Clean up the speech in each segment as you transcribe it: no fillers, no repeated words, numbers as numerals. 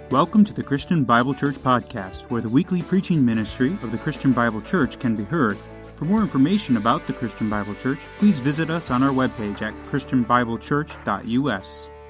Welcome to the Christian Bible Church Podcast, where the weekly preaching ministry of the Christian Bible Church can be heard. For more information about the Christian Bible Church, please visit us on our webpage at christianbiblechurch.us.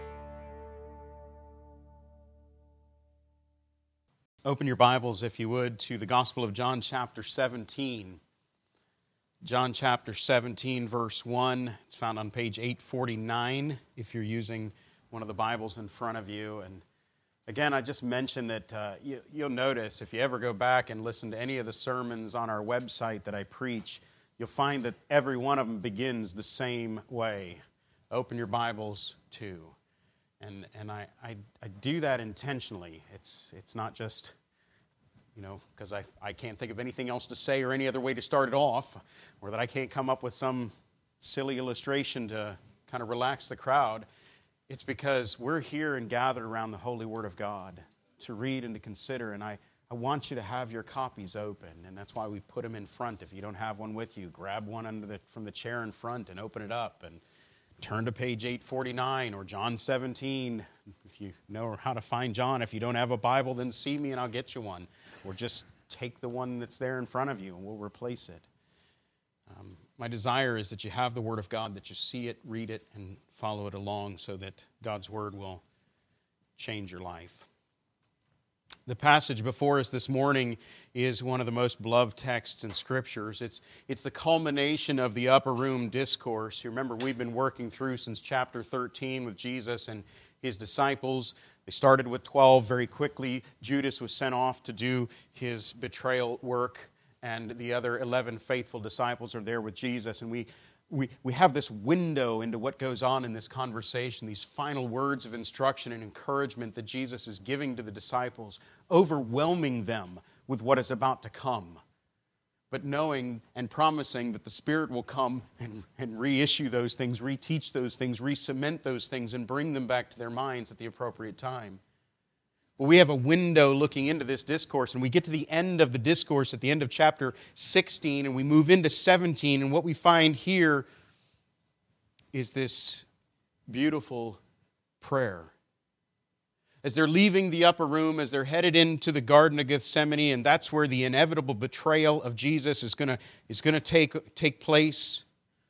Open your Bibles, if you would, to the Gospel of John chapter 17. John chapter 17, verse 1. It's found on page 849 if you're using one of the Bibles in front of you. And again, I just mentioned that you'll notice if you ever go back and listen to any of the sermons on our website that I preach, you'll find that every one of them begins the same way. Open your Bibles to. And I do that intentionally. It's not just, because I can't think of anything else to say or any other way to start it off, or that I can't come up with some silly illustration to kind of relax the crowd. It's because we're here and gathered around the holy Word of God to read and to consider, and I want you to have your copies open, and that's why we put them in front. If you don't have one with you, grab one from the chair in front and open it up, and turn to page 849 or John 17. If you know how to find John, if you don't have a Bible, then see me and I'll get you one, or just take the one that's there in front of you and we'll replace it. My desire is that you have the Word of God, that you see it, read it, and follow it along so that God's Word will change your life. The passage before us this morning is one of the most beloved texts in Scriptures. It's the culmination of the upper room discourse. You remember we've been working through since chapter 13 with Jesus and His disciples. They started with 12 very quickly. Judas was sent off to do his betrayal work, and the other 11 faithful disciples are there with Jesus. And we have this window into what goes on in this conversation, these final words of instruction and encouragement that Jesus is giving to the disciples, overwhelming them with what is about to come, but knowing and promising that the Spirit will come and reissue those things, reteach those things, re-cement those things, and bring them back to their minds at the appropriate time. Well, we have a window looking into this discourse, and we get to the end of the discourse at the end of chapter 16, and we move into 17, and what we find here is this beautiful prayer. As they're leaving the upper room, as they're headed into the Garden of Gethsemane, and that's where the inevitable betrayal of Jesus is going to take place,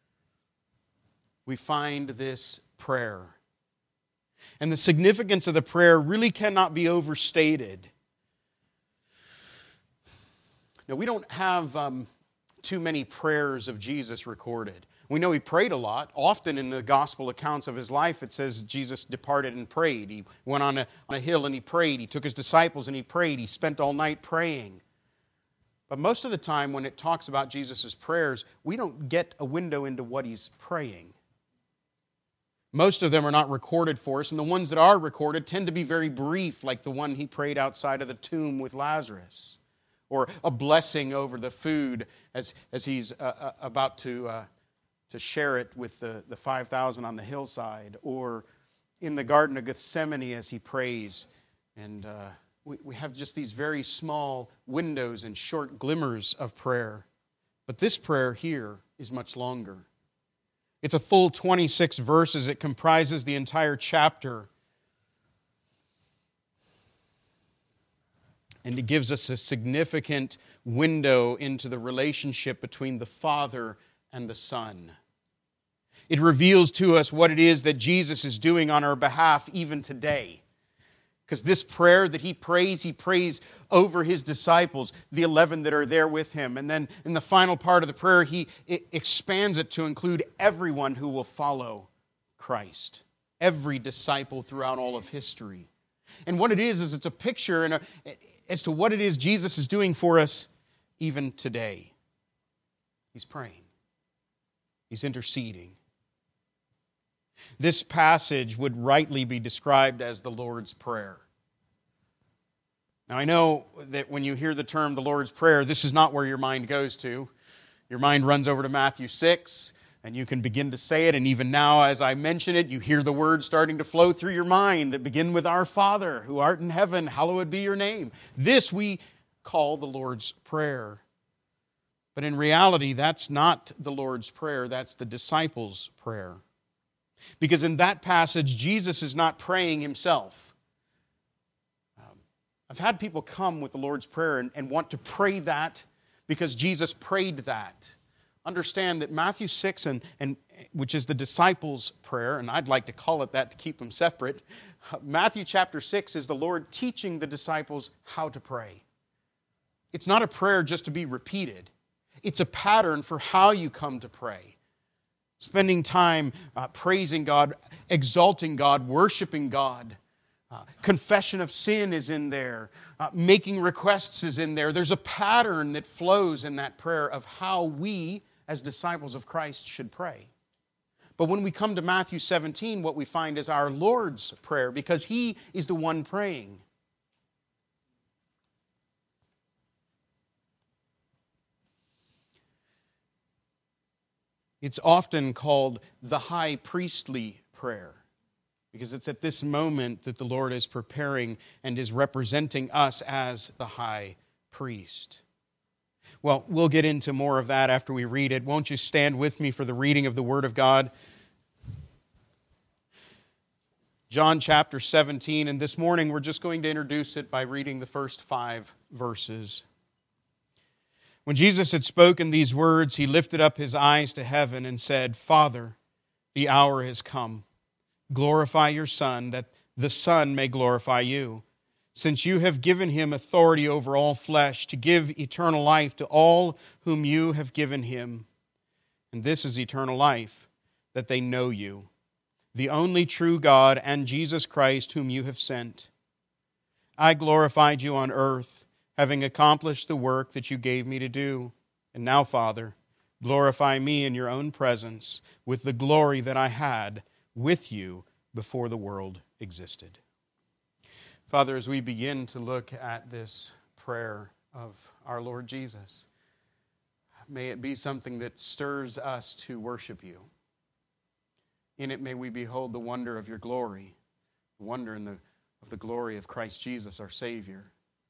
we find this prayer. And the significance of the prayer really cannot be overstated. Now, we don't have too many prayers of Jesus recorded. We know He prayed a lot. Often in the gospel accounts of His life, it says Jesus departed and prayed. He went on a hill and He prayed. He took His disciples and He prayed. He spent all night praying. But most of the time when it talks about Jesus' prayers, we don't get a window into what He's praying. Most of them are not recorded for us, and the ones that are recorded tend to be very brief, like the one He prayed outside of the tomb with Lazarus, or a blessing over the food as He's about to share it with the 5,000 on the hillside, or in the Garden of Gethsemane as He prays. And we have just these very small windows and short glimmers of prayer. But this prayer here is much longer. It's a full 26 verses. It comprises the entire chapter. And it gives us a significant window into the relationship between the Father and the Son. It reveals to us what it is that Jesus is doing on our behalf even today. Because this prayer that He prays over His disciples, the 11 that are there with Him. And then in the final part of the prayer, He expands it to include everyone who will follow Christ. Every disciple throughout all of history. And what it is it's a picture as to what it is Jesus is doing for us even today. He's praying. He's interceding. This passage would rightly be described as the Lord's Prayer. Now, I know that when you hear the term the Lord's Prayer, this is not where your mind goes to. Your mind runs over to Matthew 6, and you can begin to say it, and even now, as I mention it, you hear the words starting to flow through your mind that begin with Our Father, who art in heaven, hallowed be your name. This we call the Lord's Prayer. But in reality, that's not the Lord's Prayer, that's the disciples' prayer. Because in that passage, Jesus is not praying Himself. I've had people come with the Lord's Prayer and want to pray that because Jesus prayed that. Understand that Matthew 6, and which is the disciples' prayer, and I'd like to call it that to keep them separate. Matthew chapter 6 is the Lord teaching the disciples how to pray. It's not a prayer just to be repeated. It's a pattern for how you come to pray. Spending time praising God, exalting God, worshiping God. Confession of sin is in there. Making requests is in there. There's a pattern that flows in that prayer of how we, as disciples of Christ, should pray. But when we come to Matthew 17, what we find is our Lord's Prayer, because He is the one praying. It's often called the high priestly prayer, because it's at this moment that the Lord is preparing and is representing us as the high priest. Well, we'll get into more of that after we read it. Won't you stand with me for the reading of the Word of God? John chapter 17, and this morning we're just going to introduce it by reading the first 5 verses. When Jesus had spoken these words, He lifted up His eyes to heaven and said, Father, the hour has come. Glorify your Son, that the Son may glorify you, since you have given Him authority over all flesh to give eternal life to all whom you have given Him. And this is eternal life, that they know you, the only true God, and Jesus Christ, whom you have sent. I glorified you on earth, having accomplished the work that you gave me to do. And now, Father, glorify me in your own presence with the glory that I had with you before the world existed. Father, as we begin to look at this prayer of our Lord Jesus, may it be something that stirs us to worship you. In it may we behold the wonder of your glory, the wonder of the glory of Christ Jesus, our Savior.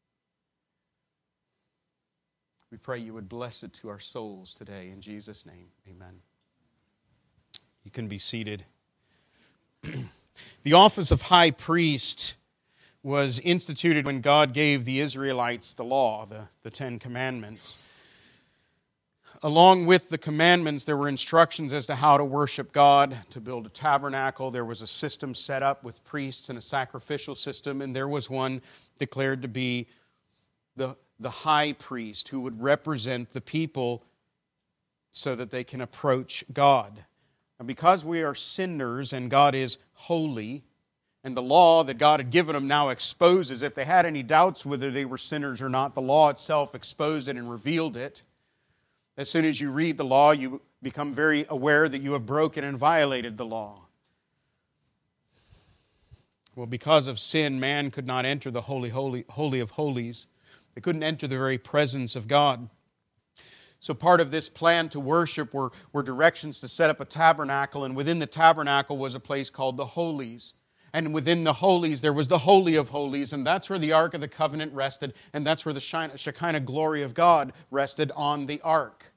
We pray you would bless it to our souls today. In Jesus' name, amen. You can be seated. The office of high priest was instituted when God gave the Israelites the law, the 10 Commandments. Along with the commandments, there were instructions as to how to worship God, to build a tabernacle. There was a system set up with priests and a sacrificial system, and there was one declared to be the high priest who would represent the people so that they can approach God. And because we are sinners and God is holy, and the law that God had given them now exposes, if they had any doubts whether they were sinners or not, the law itself exposed it and revealed it. As soon as you read the law, you become very aware that you have broken and violated the law. Well, because of sin, man could not enter the holy of holies. They couldn't enter the very presence of God. So part of this plan to worship were directions to set up a tabernacle, and within the tabernacle was a place called the Holies. And within the Holies, there was the Holy of Holies, and that's where the Ark of the Covenant rested, and that's where the Shekinah glory of God rested on the Ark.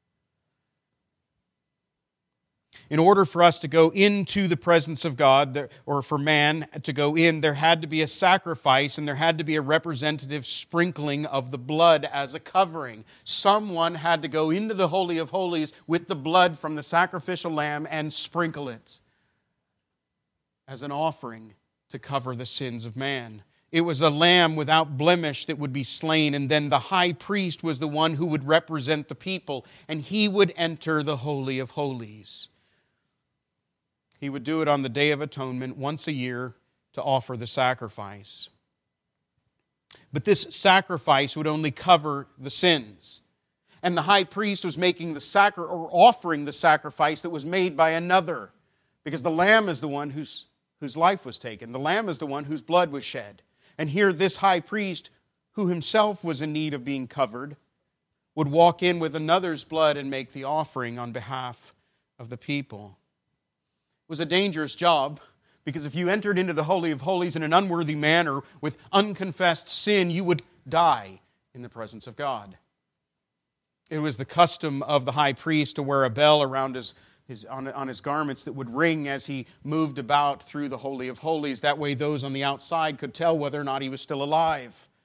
In order for us to go into the presence of God, or for man to go in, there had to be a sacrifice and there had to be a representative sprinkling of the blood as a covering. Someone had to go into the Holy of Holies with the blood from the sacrificial lamb and sprinkle it as an offering to cover the sins of man. It was a lamb without blemish that would be slain, and then the high priest was the one who would represent the people, and he would enter the Holy of Holies. He would do it on the Day of Atonement once a year to offer the sacrifice. But this sacrifice would only cover the sins. And the high priest was making offering the sacrifice that was made by another. Because the lamb is the one whose life was taken. The lamb is the one whose blood was shed. And here this high priest, who himself was in need of being covered, would walk in with another's blood and make the offering on behalf of the people. It was a dangerous job, because if you entered into the Holy of Holies in an unworthy manner with unconfessed sin, you would die in the presence of God. It was the custom of the high priest to wear a bell around on his garments that would ring as he moved about through the Holy of Holies. That way those on the outside could tell whether or not he was still alive.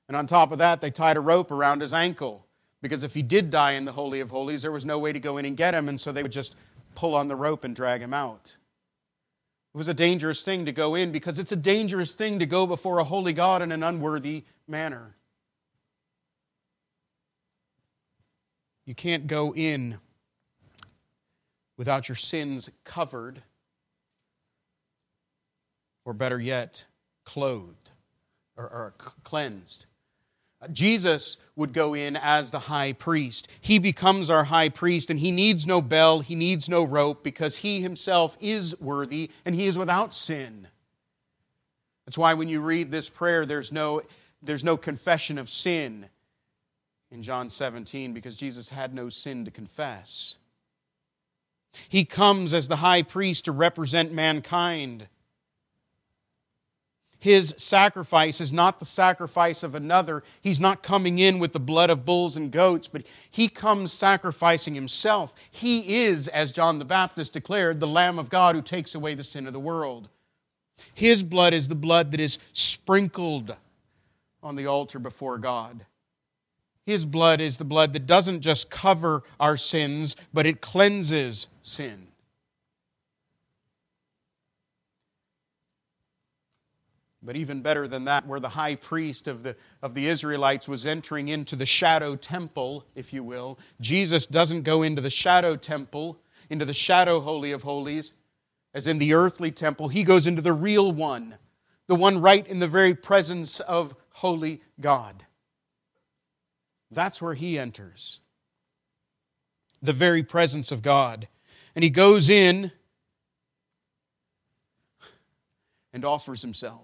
And on top of that, they tied a rope around his ankle, because if he did die in the Holy of Holies, there was no way to go in and get him, and so they would just pull on the rope and drag him out. It was a dangerous thing to go in, because it's a dangerous thing to go before a holy God in an unworthy manner. You can't go in without your sins covered, or better yet, clothed or cleansed. Jesus would go in as the high priest. He becomes our high priest, and he needs no bell, he needs no rope, because he himself is worthy and he is without sin. That's why when you read this prayer, there's no confession of sin in John 17, because Jesus had no sin to confess. He comes as the high priest to represent mankind. His sacrifice is not the sacrifice of another. He's not coming in with the blood of bulls and goats, but he comes sacrificing himself. He is, as John the Baptist declared, the Lamb of God who takes away the sin of the world. His blood is the blood that is sprinkled on the altar before God. His blood is the blood that doesn't just cover our sins, but it cleanses sin. But even better than that, where the high priest of the Israelites was entering into the shadow temple, if you will, Jesus doesn't go into the shadow temple, into the shadow holy of holies, as in the earthly temple. He goes into the real one, the one right in the very presence of holy God. That's where he enters, the very presence of God. And he goes in and offers himself.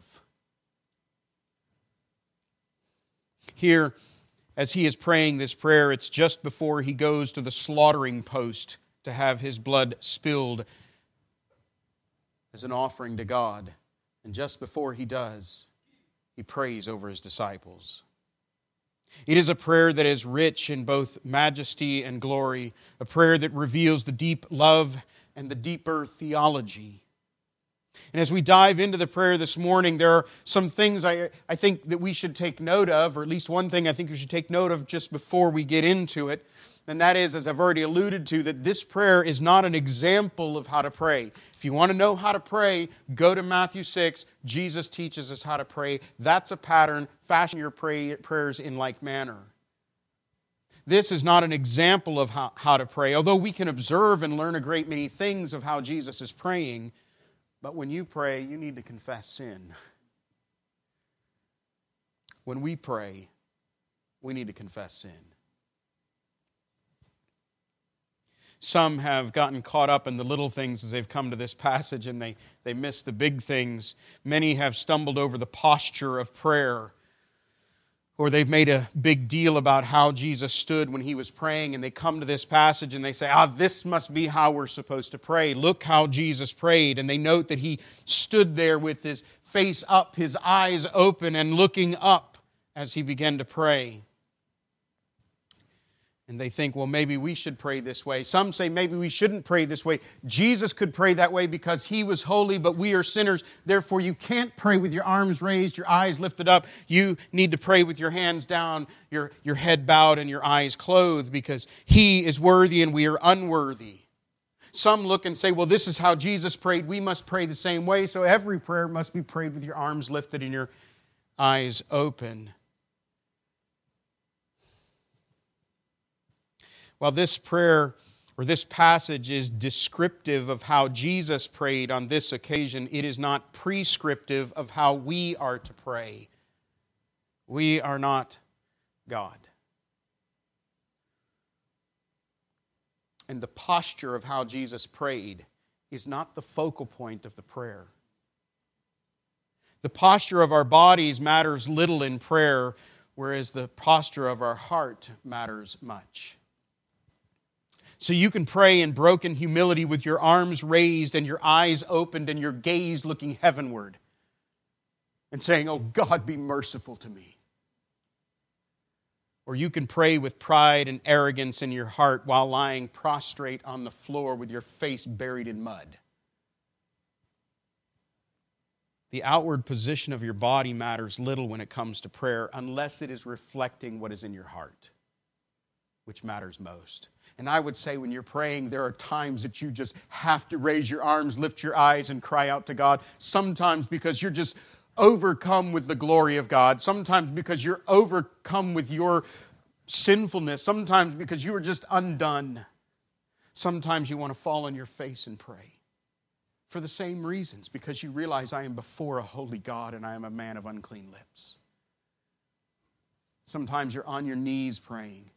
Here, as he is praying this prayer, it's just before he goes to the slaughtering post to have his blood spilled as an offering to God. And just before he does, he prays over his disciples. It is a prayer that is rich in both majesty and glory, a prayer that reveals the deep love and the deeper theology. And as we dive into the prayer this morning, there are some things I think that we should take note of, or at least one thing I think we should take note of just before we get into it. And that is, as I've already alluded to, that this prayer is not an example of how to pray. If you want to know how to pray, go to Matthew 6. Jesus teaches us how to pray. That's a pattern. Fashion your prayers in like manner. This is not an example of how to pray, although we can observe and learn a great many things of how Jesus is praying. But when you pray, you need to confess sin. When we pray, we need to confess sin. Some have gotten caught up in the little things as they've come to this passage, and they miss the big things. Many have stumbled over the posture of prayer, or they've made a big deal about how Jesus stood when he was praying, and they come to this passage and they say, this must be how we're supposed to pray. Look how Jesus prayed. And they note that he stood there with his face up, his eyes open, and looking up as he began to pray. And they think, well, maybe we should pray this way. Some say maybe we shouldn't pray this way. Jesus could pray that way because he was holy, but we are sinners. Therefore, you can't pray with your arms raised, your eyes lifted up. You need to pray with your hands down, your head bowed, and your eyes closed, because he is worthy and we are unworthy. Some look and say, well, this is how Jesus prayed. We must pray the same way, so every prayer must be prayed with your arms lifted and your eyes open. While this prayer or this passage is descriptive of how Jesus prayed on this occasion, it is not prescriptive of how we are to pray. We are not God. And the posture of how Jesus prayed is not the focal point of the prayer. The posture of our bodies matters little in prayer, whereas the posture of our heart matters much. So you can pray in broken humility with your arms raised and your eyes opened and your gaze looking heavenward and saying, oh, God, be merciful to me. Or you can pray with pride and arrogance in your heart while lying prostrate on the floor with your face buried in mud. The outward position of your body matters little when it comes to prayer unless it is reflecting what is in your heart, which matters most. And I would say when you're praying, there are times that you just have to raise your arms, lift your eyes, and cry out to God. Sometimes because you're just overcome with the glory of God. Sometimes because you're overcome with your sinfulness. Sometimes because you are just undone. Sometimes you want to fall on your face and pray. For the same reasons, because you realize I am before a holy God and I am a man of unclean lips. Sometimes you're on your knees praying.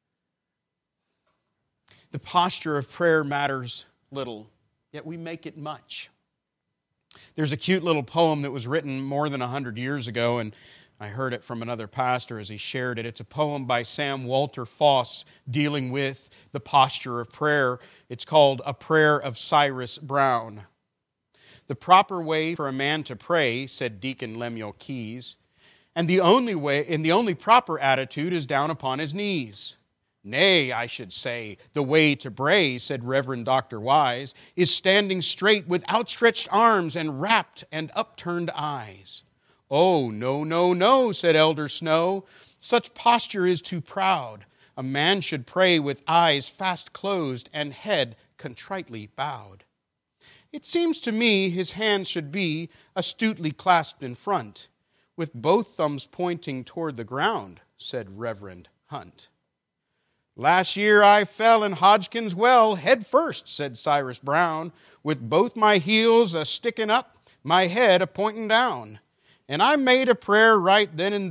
The posture of prayer matters little, yet we make it much. There's a cute little poem that was written more than 100 years ago, and I heard it from another pastor as he shared it. It's a poem by Sam Walter Foss dealing with the posture of prayer. It's called A Prayer of Cyrus Brown. The proper way for a man to pray, said Deacon Lemuel Keyes, and the only proper attitude is down upon his knees. Nay, I should say, the way to pray, said Reverend Dr. Wise, is standing straight with outstretched arms and rapt and upturned eyes. Oh, no, no, no, said Elder Snow, such posture is too proud. A man should pray with eyes fast closed and head contritely bowed. It seems to me his hands should be astutely clasped in front, with both thumbs pointing toward the ground, said Reverend Hunt. Last year I fell in Hodgkin's well head first, said Cyrus Brown, with both my heels a-sticking up, my head a-pointing down. And I made a prayer right there and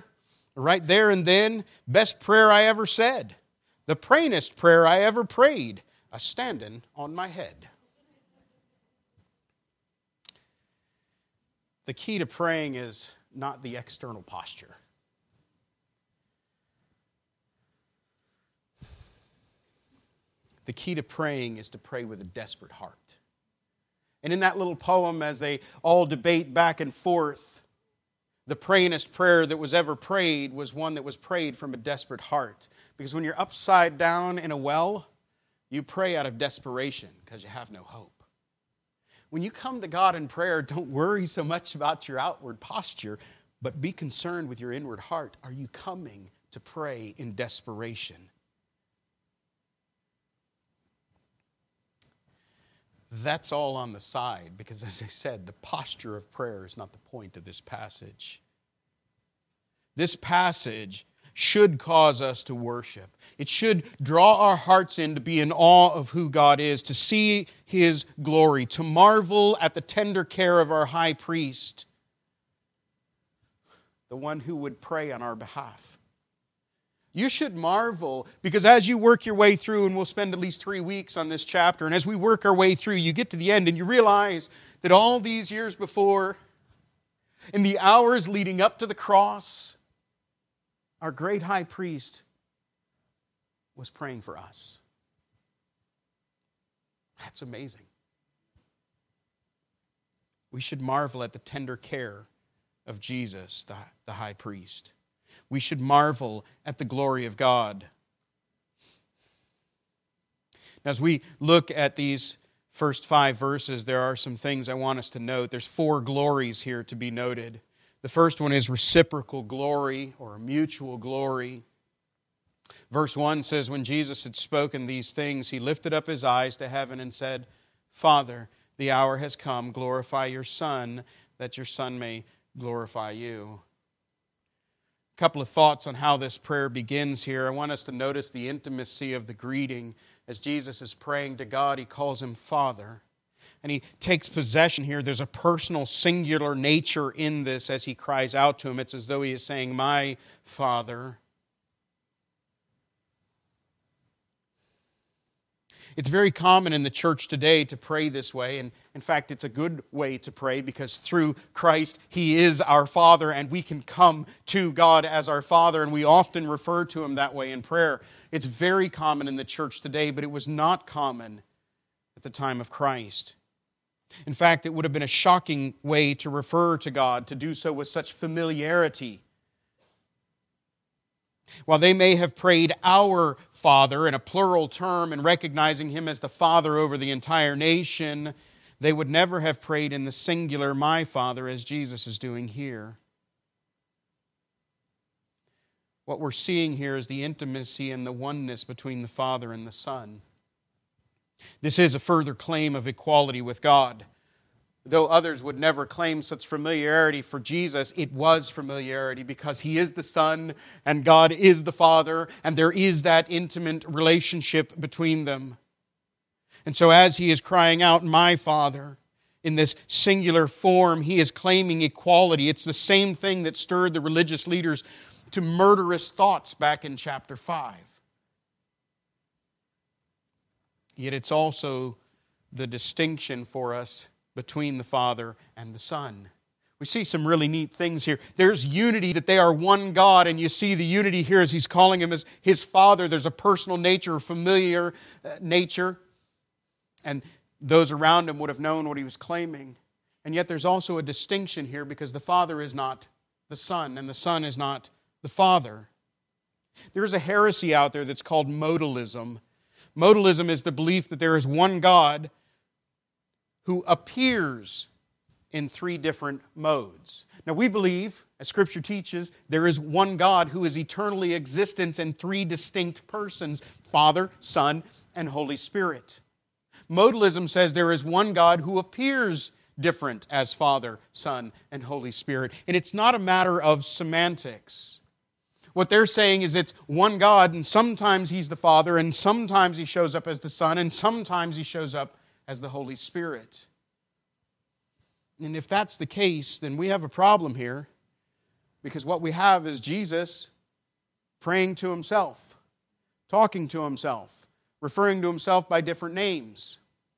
then, best prayer I ever said, the prayin'est prayer I ever prayed, a-standing on my head. The key to praying is not the external posture. The key to praying is to pray with a desperate heart. And in that little poem, as they all debate back and forth, the prayingest prayer that was ever prayed was one that was prayed from a desperate heart. Because when you're upside down in a well, you pray out of desperation because you have no hope. When you come to God in prayer, don't worry so much about your outward posture, but be concerned with your inward heart. Are you coming to pray in desperation? That's all on the side, because as I said, the posture of prayer is not the point of this passage. This passage should cause us to worship. It should draw our hearts in to be in awe of who God is, to see His glory, to marvel at the tender care of our high priest, the one who would pray on our behalf. You should marvel, because as you work your way through, and we'll spend at least 3 weeks on this chapter, and as we work our way through, you get to the end and you realize that all these years before, in the hours leading up to the cross, our great high priest was praying for us. That's amazing. We should marvel at the tender care of Jesus, the high priest. We should marvel at the glory of God. Now, as we look at these first 5 verses, there are some things I want us to note. There's 4 glories here to be noted. The first one is reciprocal glory or mutual glory. Verse 1 says, when Jesus had spoken these things, He lifted up His eyes to heaven and said, Father, the hour has come. Glorify your Son, that your Son may glorify you. A couple of thoughts on how this prayer begins here. I want us to notice the intimacy of the greeting. As Jesus is praying to God, He calls Him Father. And He takes possession here. There's a personal, singular nature in this as He cries out to Him. It's as though He is saying, my Father. It's very common in the church today to pray this way. And in fact, it's a good way to pray because through Christ, He is our Father and we can come to God as our Father. And we often refer to Him that way in prayer. It's very common in the church today, but it was not common at the time of Christ. In fact, it would have been a shocking way to refer to God, to do so with such familiarity. While they may have prayed our Father in a plural term and recognizing Him as the Father over the entire nation, they would never have prayed in the singular, my Father, as Jesus is doing here. What we're seeing here is the intimacy and the oneness between the Father and the Son. This is a further claim of equality with God. Though others would never claim such familiarity for Jesus, it was familiarity because He is the Son and God is the Father, and there is that intimate relationship between them. And so as He is crying out, my Father, in this singular form, He is claiming equality. It's the same thing that stirred the religious leaders to murderous thoughts back in chapter 5. Yet it's also the distinction for us between the Father and the Son. We see some really neat things here. There's unity, that they are one God, and you see the unity here as He's calling Him as His Father. There's a personal nature, a familiar nature, and those around Him would have known what He was claiming. And yet there's also a distinction here because the Father is not the Son, and the Son is not the Father. There's a heresy out there that's called modalism. Modalism is the belief that there is one God who appears in three different modes. Now we believe, as Scripture teaches, there is one God who is eternally existent in three distinct persons, Father, Son, and Holy Spirit. Modalism says there is one God who appears different as Father, Son, and Holy Spirit. And it's not a matter of semantics. What they're saying is it's one God, and sometimes He's the Father, and sometimes He shows up as the Son, and sometimes He shows up as the Holy Spirit. And if that's the case, then we have a problem here, because what we have is Jesus praying to Himself, talking to Himself, referring to Himself by different names.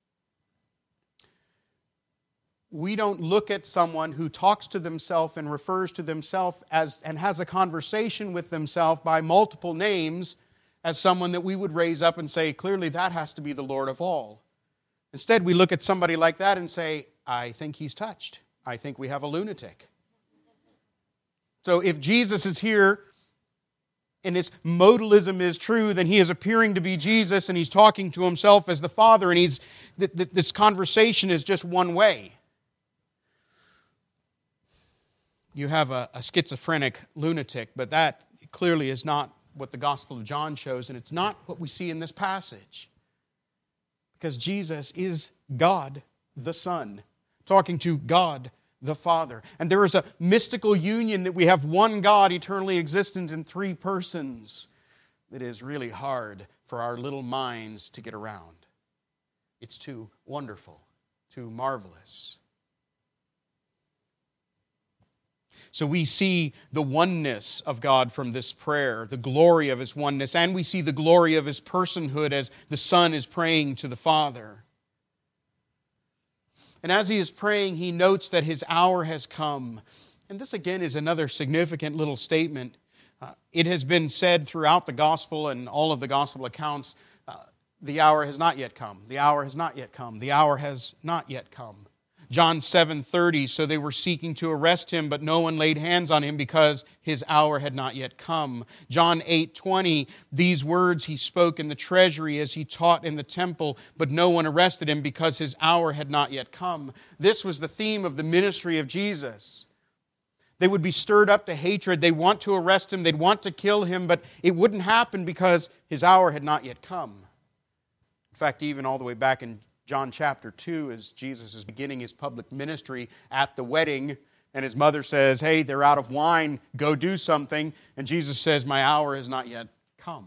We don't look at someone who talks to themselves and refers to themselves as and has a conversation with themselves by multiple names as someone that we would raise up and say, clearly that has to be the Lord of all. Instead, we look at somebody like that and say, I think he's touched. I think we have a lunatic. So if Jesus is here and His modalism is true, then He is appearing to be Jesus and He's talking to Himself as the Father, and this conversation is just one way. You have a schizophrenic lunatic, but that clearly is not what the Gospel of John shows, and it's not what we see in this passage. Because Jesus is God the Son, talking to God the Father. And there is a mystical union that we have one God eternally existent in three persons that is really hard for our little minds to get around. It's too wonderful, too marvelous. So we see the oneness of God from this prayer, the glory of His oneness, and we see the glory of His personhood as the Son is praying to the Father. And as He is praying, He notes that His hour has come. And this again is another significant little statement. It has been said throughout the Gospel and all of the Gospel accounts, the hour has not yet come. The hour has not yet come. The hour has not yet come. John 7:30, so they were seeking to arrest Him, but no one laid hands on Him because His hour had not yet come. John 8:20, these words He spoke in the treasury as He taught in the temple, but no one arrested Him because His hour had not yet come. This was the theme of the ministry of Jesus. They would be stirred up to hatred. They'd want to arrest Him. They'd want to kill Him, but it wouldn't happen because His hour had not yet come. In fact, even all the way back in John chapter 2, as Jesus is beginning His public ministry at the wedding, and His mother says, hey, they're out of wine, go do something. And Jesus says, my hour has not yet come.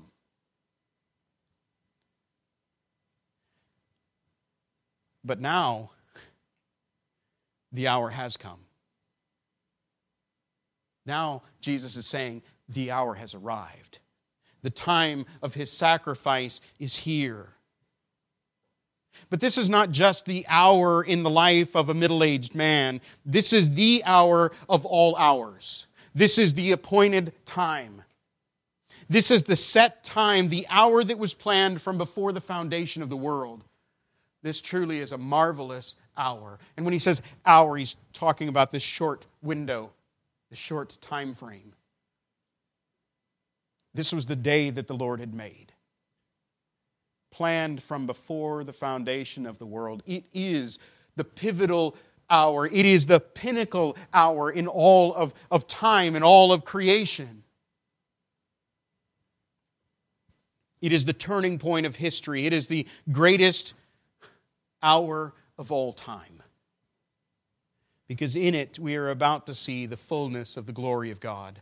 But now, the hour has come. Now, Jesus is saying, the hour has arrived. The time of His sacrifice is here. But this is not just the hour in the life of a middle-aged man. This is the hour of all hours. This is the appointed time. This is the set time, the hour that was planned from before the foundation of the world. This truly is a marvelous hour. And when He says hour, He's talking about this short window, this short time frame. This was the day that the Lord had made, planned from before the foundation of the world. It is the pivotal hour. It is the pinnacle hour in all of time and all of creation. It is the turning point of history. It is the greatest hour of all time. Because in it we are about to see the fullness of the glory of God.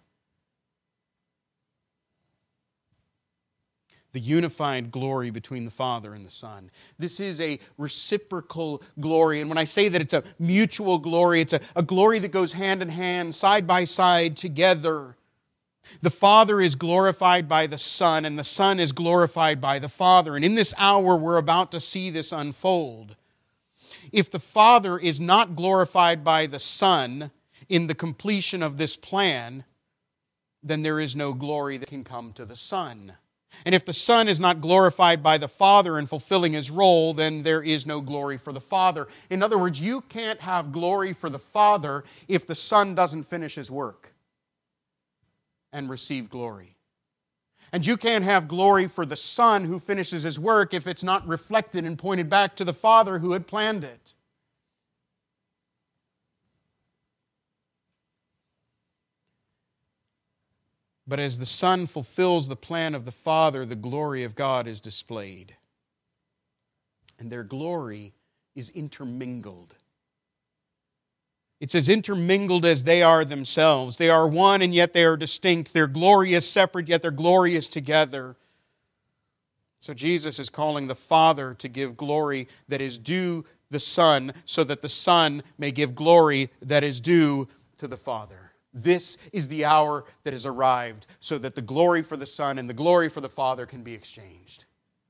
The unified glory between the Father and the Son. This is a reciprocal glory. And when I say that it's a mutual glory, it's a glory that goes hand in hand, side by side, together. The Father is glorified by the Son, and the Son is glorified by the Father. And in this hour, we're about to see this unfold. If the Father is not glorified by the Son in the completion of this plan, then there is no glory that can come to the Son. And if the Son is not glorified by the Father in fulfilling His role, then there is no glory for the Father. In other words, you can't have glory for the Father if the Son doesn't finish His work and receive glory. And you can't have glory for the Son who finishes His work if it's not reflected and pointed back to the Father who had planned it. But as the Son fulfills the plan of the Father, the glory of God is displayed. And their glory is intermingled. It's as intermingled as they are themselves. They are one and yet they are distinct. Their glory is separate, yet their glory is together. So Jesus is calling the Father to give glory that is due the Son, so that the Son may give glory that is due to the Father. This is the hour that has arrived, so that the glory for the Son and the glory for the Father can be exchanged.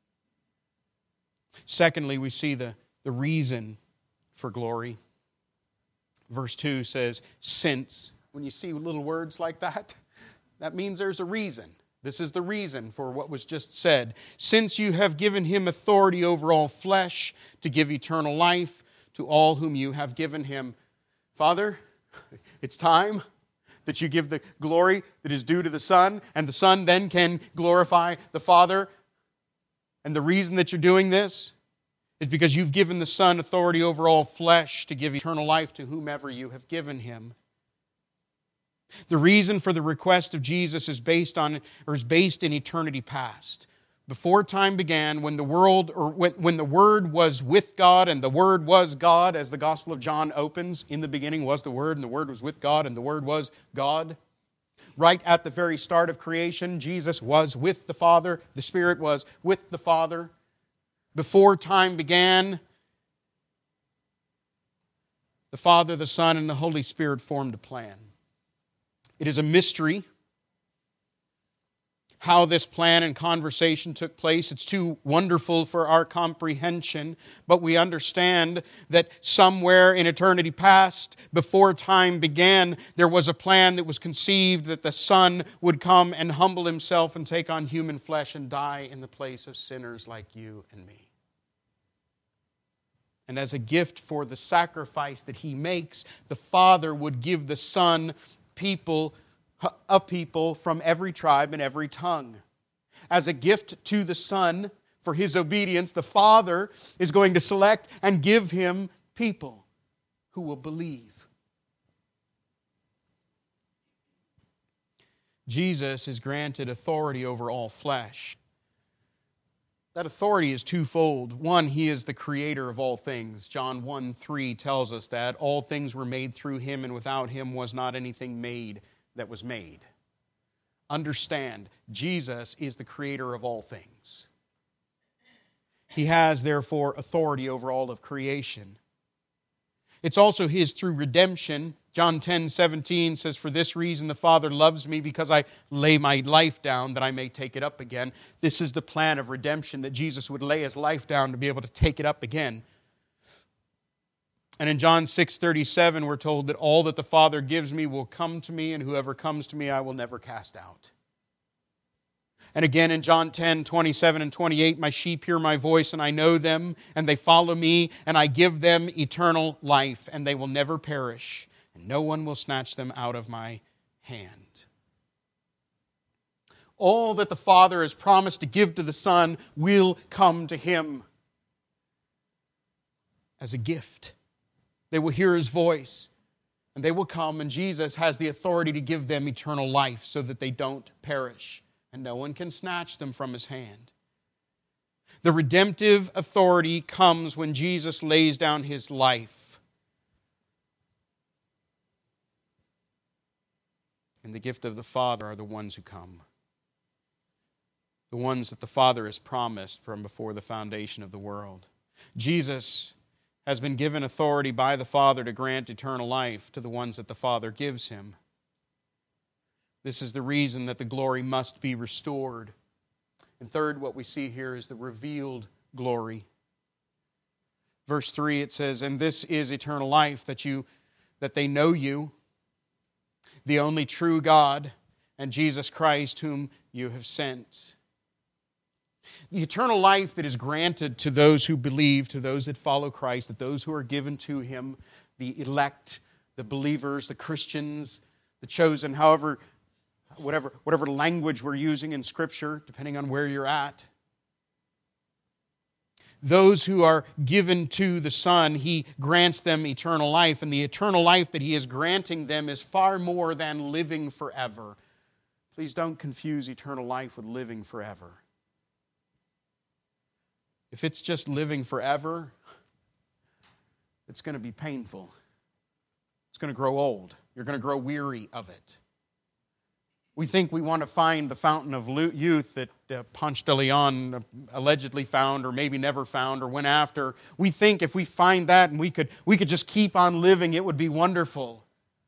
Secondly, we see the reason for glory. Verse 2 says, since. When you see little words like that, that means there's a reason. This is the reason for what was just said. Since you have given Him authority over all flesh to give eternal life to all whom you have given Him. Father, it's time that you give the glory that is due to the Son, and the Son then can glorify the Father. And the reason that you're doing this is because you've given the Son authority over all flesh to give eternal life to whomever you have given Him. The reason for the request of Jesus is based in eternity past. Before time began, when the Word was with God and the Word was God, as the Gospel of John opens, in the beginning was the Word, and the Word was with God, and the Word was God. Right at the very start of creation, Jesus was with the Father, the Spirit was with the Father. Before time began, the Father, the Son, and the Holy Spirit formed a plan. It is a mystery how this plan and conversation took place. It's too wonderful for our comprehension, but we understand that somewhere in eternity past, before time began, there was a plan that was conceived that the Son would come and humble Himself and take on human flesh and die in the place of sinners like you and me. And as a gift for the sacrifice that He makes, the Father would give the Son a people from every tribe and every tongue. As a gift to the Son for His obedience, the Father is going to select and give Him people who will believe. Jesus is granted authority over all flesh. That authority is twofold. One, He is the creator of all things. John 1:3 tells us that all things were made through Him, and without Him was not anything made that was made. Understand, Jesus is the creator of all things. He has, therefore, authority over all of creation. It's also His through redemption. John 10:17 says, "For this reason the Father loves me, because I lay my life down that I may take it up again." This is the plan of redemption, that Jesus would lay His life down to be able to take it up again. And in John 6:37 we're told that all that the Father gives me will come to me, and whoever comes to me I will never cast out. And again in John 10:27 and 28, "My sheep hear my voice, and I know them, and they follow me, and I give them eternal life, and they will never perish, and no one will snatch them out of my hand." All that the Father has promised to give to the Son will come to Him as a gift. They will hear His voice, and they will come, and Jesus has the authority to give them eternal life so that they don't perish, and no one can snatch them from His hand. The redemptive authority comes when Jesus lays down His life. And the gift of the Father are the ones who come. The ones that the Father has promised from before the foundation of the world. Jesus has been given authority by the Father to grant eternal life to the ones that the Father gives Him. This is the reason that the glory must be restored. And third, what we see here is the revealed glory. Verse 3, it says, "And this is eternal life, that they know you, the only true God, and Jesus Christ, whom you have sent." The eternal life that is granted to those who believe, to those that follow Christ, that those who are given to Him, the elect, the believers, the Christians, the chosen, whatever language we're using in Scripture, depending on where you're at. Those who are given to the Son, He grants them eternal life, and the eternal life that He is granting them is far more than living forever. Please don't confuse eternal life with living forever. If it's just living forever, it's going to be painful. It's going to grow old. You're going to grow weary of it. We think we want to find the fountain of youth that Ponce de Leon allegedly found, or maybe never found, or went after. We think if we find that and we could just keep on living, it would be wonderful.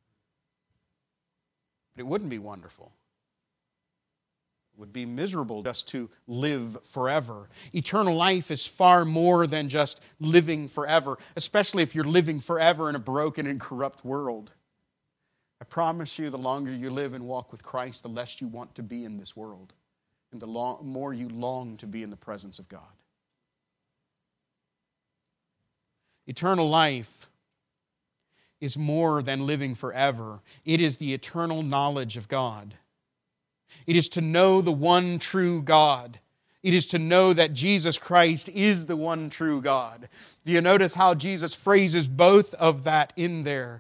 But it wouldn't be wonderful. It would be miserable just to live forever. Eternal life is far more than just living forever, especially if you're living forever in a broken and corrupt world. I promise you, the longer you live and walk with Christ, the less you want to be in this world, and the more you long to be in the presence of God. Eternal life is more than living forever. It is the eternal knowledge of God. It is to know the one true God. It is to know that Jesus Christ is the one true God. Do you notice how Jesus phrases both of that in there?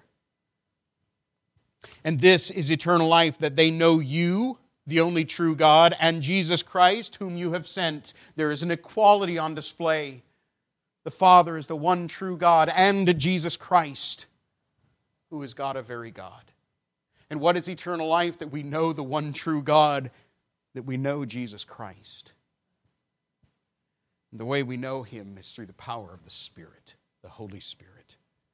And this is eternal life, that they know you, the only true God, and Jesus Christ, whom you have sent. There is an equality on display. The Father is the one true God, and Jesus Christ, who is God of very God. And what is eternal life? That we know the one true God, that we know Jesus Christ. And the way we know Him is through the power of the Spirit, the Holy Spirit.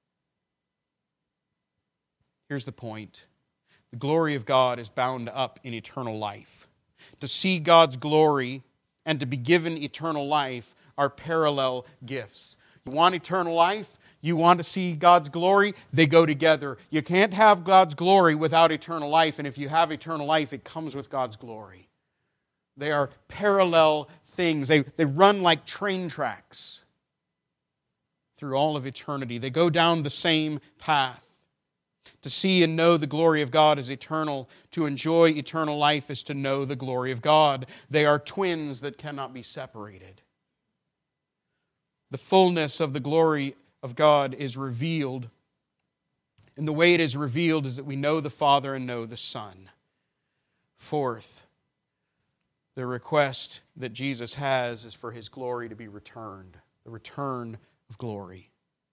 Here's the point. The glory of God is bound up in eternal life. To see God's glory and to be given eternal life are parallel gifts. You want eternal life? You want to see God's glory? They go together. You can't have God's glory without eternal life, and if you have eternal life, it comes with God's glory. They are parallel things. They run like train tracks through all of eternity. They go down the same path. To see and know the glory of God is eternal. To enjoy eternal life is to know the glory of God. They are twins that cannot be separated. The fullness of the glory of God is revealed. And the way it is revealed is that we know the Father and know the Son. Fourth, the request that Jesus has is for His glory to be returned. The return of glory.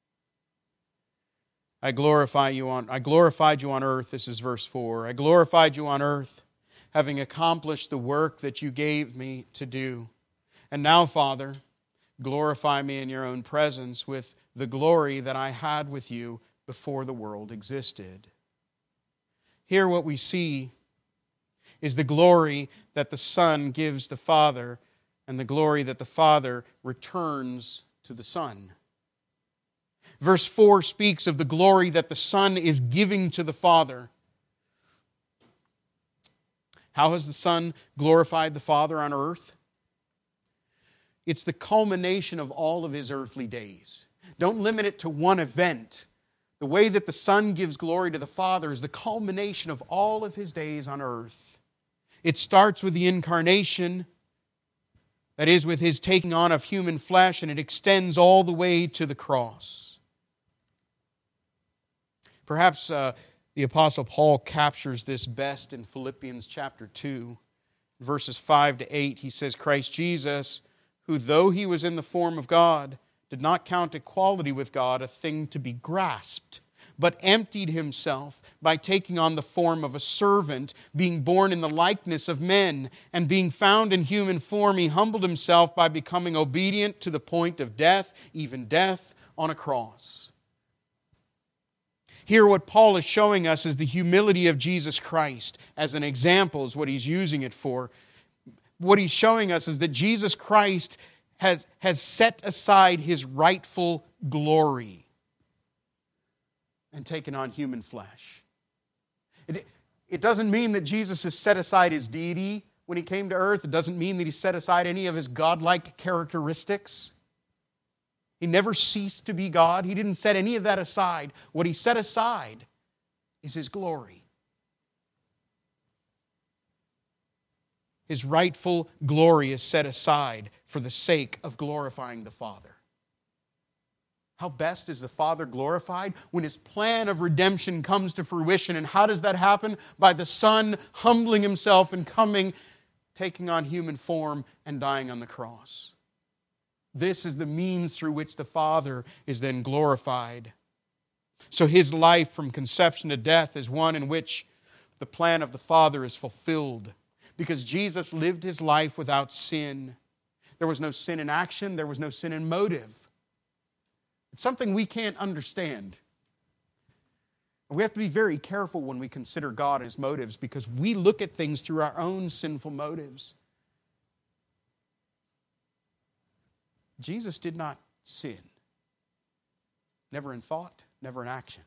I glorified you on earth, this is verse 4. I glorified you on earth, having accomplished the work that you gave me to do. And now, Father, glorify me in your own presence with the glory that I had with you before the world existed. Here what we see is the glory that the Son gives the Father and the glory that the Father returns to the Son. Verse 4 speaks of the glory that the Son is giving to the Father. How has the Son glorified the Father on earth? It's the culmination of all of His earthly days. Don't limit it to one event. The way that the Son gives glory to the Father is the culmination of all of His days on earth. It starts with the incarnation, that is, with His taking on of human flesh, and it extends all the way to the cross. Perhaps the Apostle Paul captures this best in Philippians chapter 2, verses 5 to 8. He says, Christ Jesus, who though he was in the form of God, did not count equality with God a thing to be grasped, but emptied himself by taking on the form of a servant, being born in the likeness of men, and being found in human form, he humbled himself by becoming obedient to the point of death, even death on a cross. Here what Paul is showing us is the humility of Jesus Christ as an example is what he's using it for. What he's showing us is that Jesus Christ has set aside his rightful glory and taken on human flesh. It doesn't mean that Jesus has set aside his deity when he came to earth. It doesn't mean that he set aside any of his godlike characteristics. He never ceased to be God. He didn't set any of that aside. What he set aside is his glory. His rightful glory is set aside for the sake of glorifying the Father. How best is the Father glorified? When his plan of redemption comes to fruition. And how does that happen? By the Son humbling himself and coming, taking on human form and dying on the cross. This is the means through which the Father is then glorified. So his life from conception to death is one in which the plan of the Father is fulfilled. Because Jesus lived his life without sin. There was no sin in action. There was no sin in motive. It's something we can't understand. We have to be very careful when we consider God and his motives because we look at things through our own sinful motives. Jesus did not sin. Never in thought, never in action.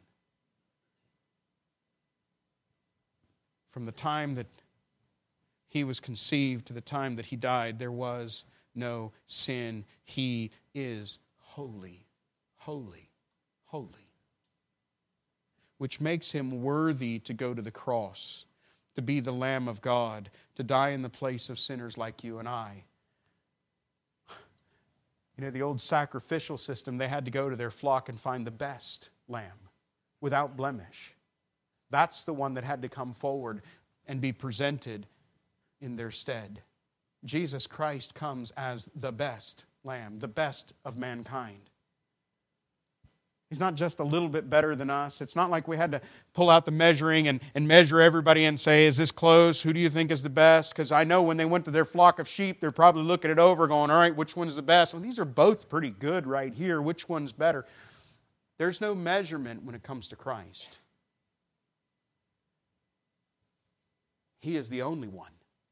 From the time that he was conceived to the time that he died, there was no sin. He is holy, holy, holy. Which makes him worthy to go to the cross, to be the Lamb of God, to die in the place of sinners like you and I. You know, the old sacrificial system, they had to go to their flock and find the best lamb, without blemish. That's the one that had to come forward and be presented in their stead. Jesus Christ comes as the best lamb, the best of mankind. He's not just a little bit better than us. It's not like we had to pull out the measuring and measure everybody and say, is this close? Who do you think is the best? Because I know when they went to their flock of sheep, they're probably looking it over going, all right, which one's the best? Well, these are both pretty good right here. Which one's better? There's no measurement when it comes to Christ. He is the only one.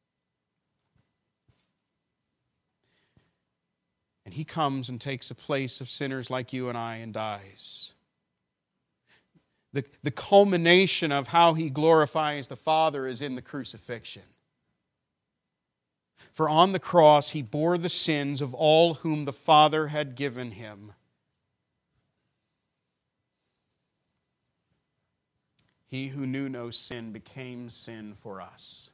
And he comes and takes a place of sinners like you and I and dies. The culmination of how he glorifies the Father is in the crucifixion. For on the cross he bore the sins of all whom the Father had given him. He who knew no sin became sin for us.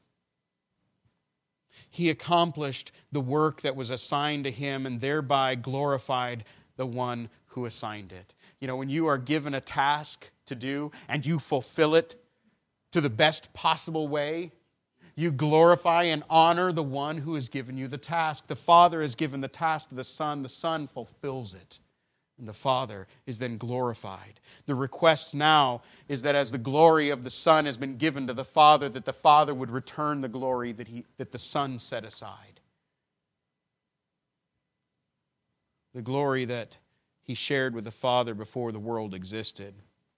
He accomplished the work that was assigned to him and thereby glorified the one who assigned it. You know, when you are given a task to do and you fulfill it to the best possible way, you glorify and honor the one who has given you the task. The Father has given the task to the Son fulfills it. And the Father is then glorified. The request now is that as the glory of the Son has been given to the Father, that the Father would return the glory that the Son set aside. The glory that he shared with the Father before the world existed.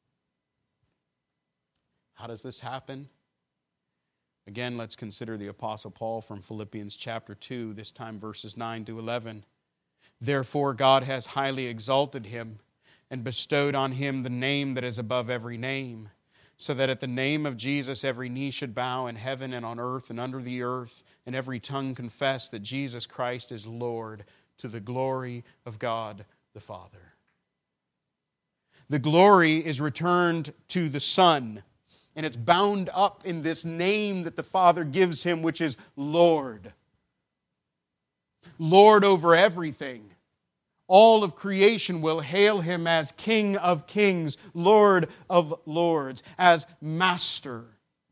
How does this happen? Again, let's consider the Apostle Paul from Philippians chapter 2, this time verses 9 to 11. Therefore God has highly exalted him and bestowed on him the name that is above every name, so that at the name of Jesus every knee should bow in heaven and on earth and under the earth, and every tongue confess that Jesus Christ is Lord, to the glory of God the Father. The glory is returned to the Son, and it's bound up in this name that the Father gives him, which is Lord. Lord over everything. All of creation will hail Him as King of kings, Lord of lords, as Master.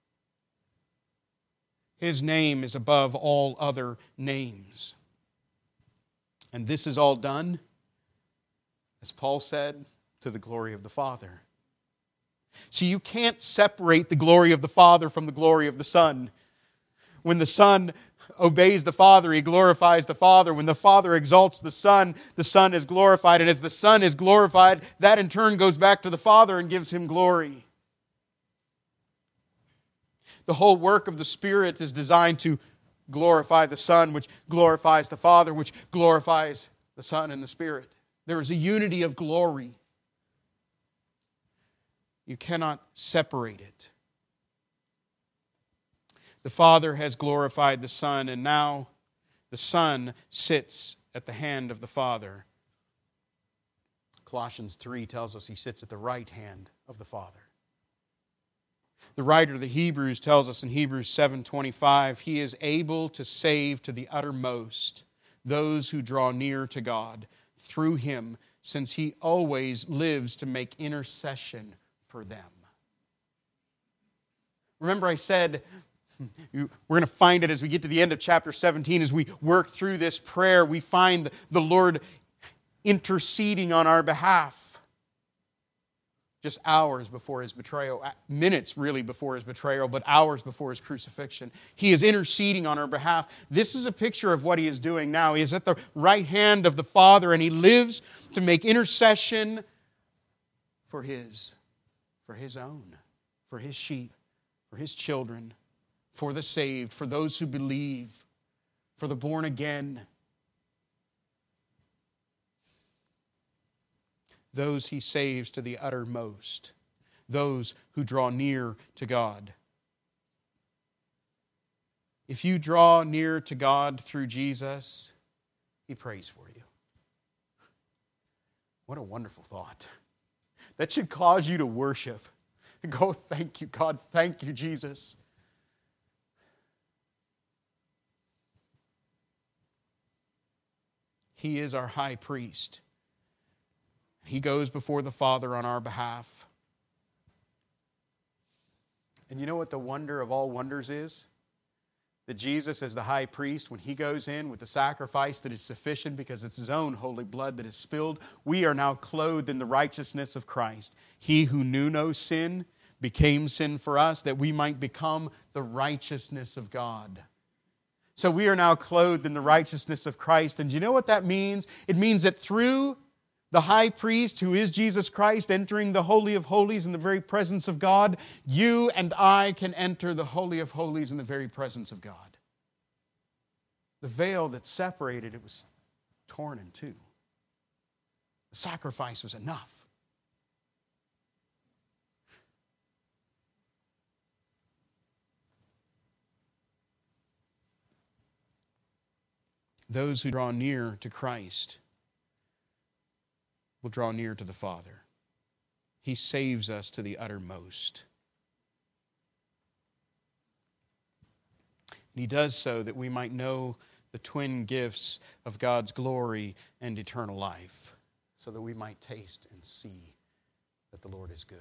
His name is above all other names. And this is all done, as Paul said, to the glory of the Father. See, you can't separate the glory of the Father from the glory of the Son. When the Son obeys the Father, He glorifies the Father. When the Father exalts the Son is glorified. And as the Son is glorified, that in turn goes back to the Father and gives Him glory. The whole work of the Spirit is designed to glorify the Son, which glorifies the Father, which glorifies the Son and the Spirit. There is a unity of glory. You cannot separate it. The Father has glorified the Son, and now the Son sits at the hand of the Father. Colossians 3 tells us He sits at the right hand of the Father. The writer of the Hebrews tells us in Hebrews 7:25, He is able to save to the uttermost those who draw near to God through Him, since He always lives to make intercession for them. Remember I said, we're going to find it as we get to the end of chapter 17, as we work through this prayer, we find the Lord interceding on our behalf. Just hours before His betrayal, minutes really before His betrayal, but hours before His crucifixion. He is interceding on our behalf. This is a picture of what He is doing now. He is at the right hand of the Father, and He lives to make intercession for His own, for His sheep, for His children, for the saved, for those who believe, for the born again. Those He saves to the uttermost, those who draw near to God. If you draw near to God through Jesus, He prays for you. What a wonderful thought. That should cause you to worship. Go, thank you, God. Thank you, Jesus. He is our high priest. He goes before the Father on our behalf. And you know what the wonder of all wonders is? That Jesus, as the high priest, when He goes in with the sacrifice that is sufficient because it's His own holy blood that is spilled, we are now clothed in the righteousness of Christ. He who knew no sin became sin for us, that we might become the righteousness of God. So we are now clothed in the righteousness of Christ. And do you know what that means? It means that through the high priest, who is Jesus Christ, entering the Holy of Holies in the very presence of God, you and I can enter the Holy of Holies in the very presence of God. The veil that separated it was torn in two. The sacrifice was enough. Those who draw near to Christ will draw near to the Father. He saves us to the uttermost. And He does so that we might know the twin gifts of God's glory and eternal life, so that we might taste and see that the Lord is good.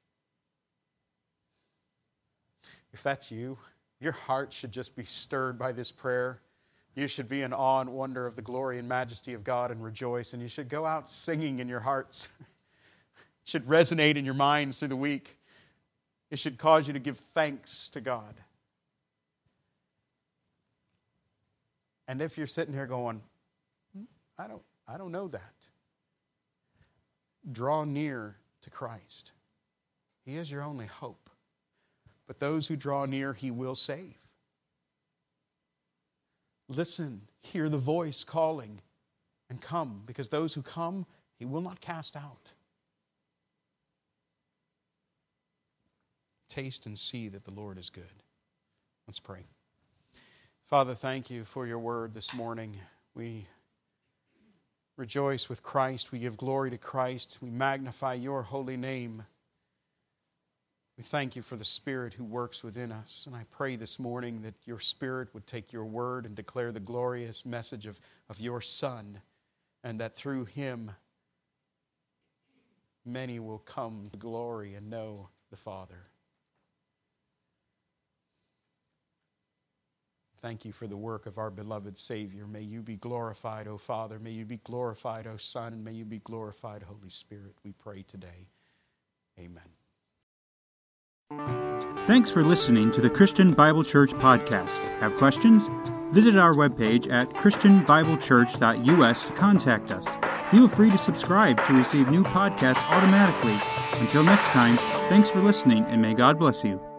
If that's you, your heart should just be stirred by this prayer. You should be in awe and wonder of the glory and majesty of God and rejoice. And you should go out singing in your hearts. It should resonate in your minds through the week. It should cause you to give thanks to God. And if you're sitting here going, I don't know that. Draw near to Christ. He is your only hope. But those who draw near, He will save. Listen, hear the voice calling, and come, because those who come, He will not cast out. Taste and see that the Lord is good. Let's pray. Father, thank You for Your word this morning. We rejoice with Christ. We give glory to Christ. We magnify Your holy name. We thank You for the Spirit who works within us. And I pray this morning that Your Spirit would take Your word and declare the glorious message of Your Son and that through him many will come to glory and know the Father. Thank you for the work of our beloved Savior. May you be glorified, O Father. May you be glorified, O Son. And may you be glorified, Holy Spirit. We pray today. Amen. Thanks for listening to the Christian Bible Church podcast. Have questions? Visit our webpage at christianbiblechurch.us to contact us. Feel free to subscribe to receive new podcasts automatically. Until next time, thanks for listening, and may God bless you.